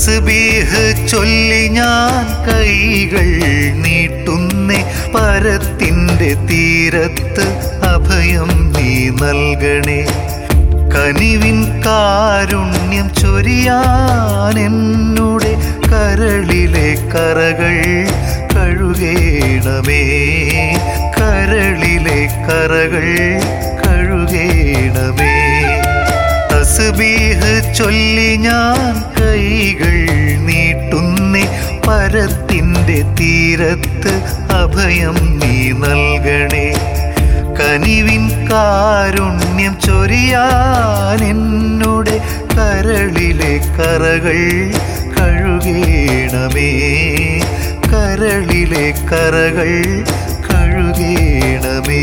തസ്ബീഹ് ചൊല്ലി ഞാൻ കൈകൾ നീട്ടുന്നേ, പരത്തിൻ്റെ തീരത്ത് അഭയം നീ നൽകണേ. കനിവിൻ കാരുണ്യം ചൊരിയാൻ എന്നുടെ കരളിലെ കറകൾ കഴുകേണമേ, കരളിലെ കറകൾ കഴുകേണമേ. തസ്ബീഹ് ചൊല്ലി ഞാൻ കൈകൾ നീട്ടുന്നേ, പരത്തിൻ്റെ തീരത്ത് അഭയം നീ നൽകണേ. കനിവിൻ കാരുണ്യം ചൊരിയാൻ എന്നുടെ കരളിലെ കറകൾ കഴുകേണമേ, കരളിലെ കറകൾ കഴുകേണമേ.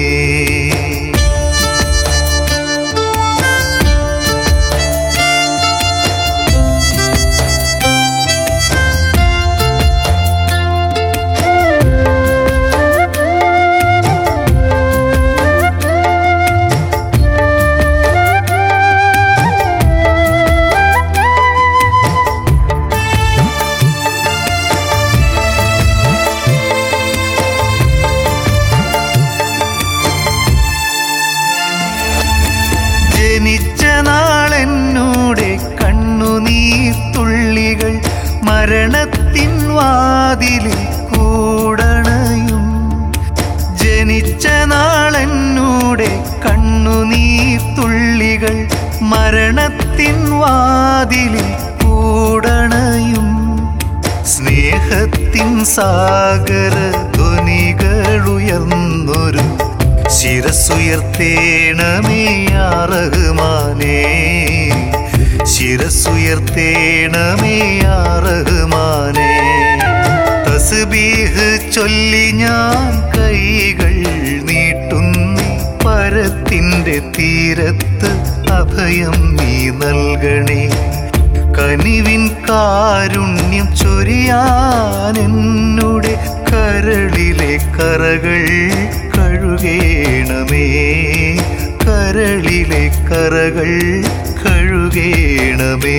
ജനിച്ച നാളെന്നൂടെ കണ്ണുനീർത്തുള്ളികൾ മരണത്തിൻ വാതിലിൽ കൂടണയും. ജനിച്ച നാളെന്നൂടെ കണ്ണുനീർത്തുള്ളികൾ മരണത്തിൻ വാതിലിൽ കൂടണയും. സ്നേഹത്തിൻ സാഗര ധ്വനികളുയർന്നൊരു ശിരസുയർത്തേണമേ യാ റഹ്മാനേ, ശിരസുയർത്തേണമേ യാ റഹ്മാനേ. തസ്ബീഹ് ചൊല്ലി ഞാൻ കൈകൾ നീട്ടുന്നേ, പരത്തിൻ്റെ തീരത്ത് അഭയം നീ നൽകണേ. കനിവിൻ കാരുണ്യം ചൊരിയാൻ എന്നുടെ കരളിലെ കറകൾ കഴുകേണമേ, കരളിലെ കറകൾ കഴുകേണമേ.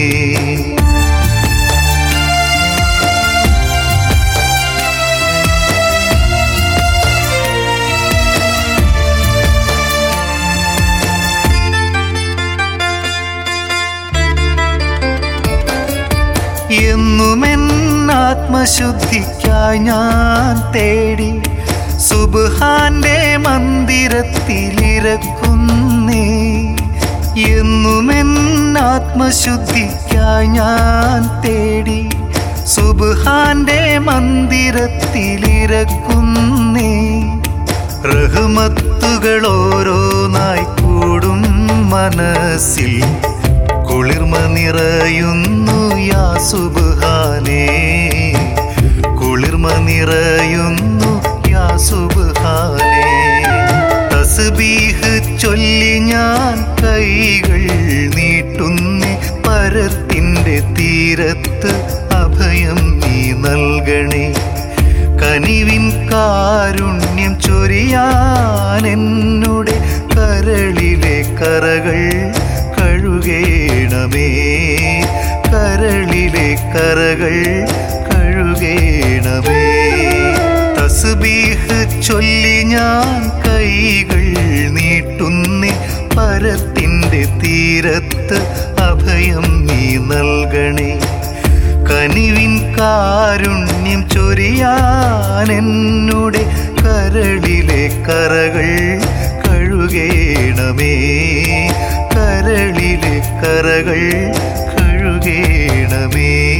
എന്നുമെന്നാത്മശുദ്ധിക്കായി ഞാൻ തേടി സുബ്ഹാന്റെ മന്ദിരത്തിലിരക്കുന്നേ. എന്നുമെന്നാത്മശുദ്ധിക്കായി ഞാൻ തേടി സുബ്ഹാന്റെ മന്ദിരത്തിലിരക്കുന്നേ. റഹ്മത്തുകൾ ഓരോന്നായി കൂടും മനസ്സിൽ കുളിർമ നിറയുന്നു യാ സുബ്ഹാനേ, കുളിർമ നിറയുന്നു യാ സുബ്ഹാനേ. തസ്ബീഹ് ചൊല്ലി ഞാൻ കൈകൾ നീട്ടുന്നേ, പരത്തിൻ്റെ തീരത്ത് അഭയം നീ നൽകണേ. കനിവിൻ കാരുണ്യം ചൊരിയാൻ എന്നുടെ കരളിലെ കറകൾ കഴുകേണമേ, കരളിലെ കറകൾ കഴുകേണമേ. തസ്ബീഹ് ചൊല്ലി ഞാൻ കൈകൾ നീട്ടുന്നേ, പരത്തിൻ്റെ തീരത്ത് അഭയം നീ നൽകണേ. കനിവിൻ കാരുണ്യം ചൊരിയാൻ എന്നുടെ കരളിലെ കറകൾ കഴുകേണമേ, കരളിലെ കറകൾ കഴുകേണമേ.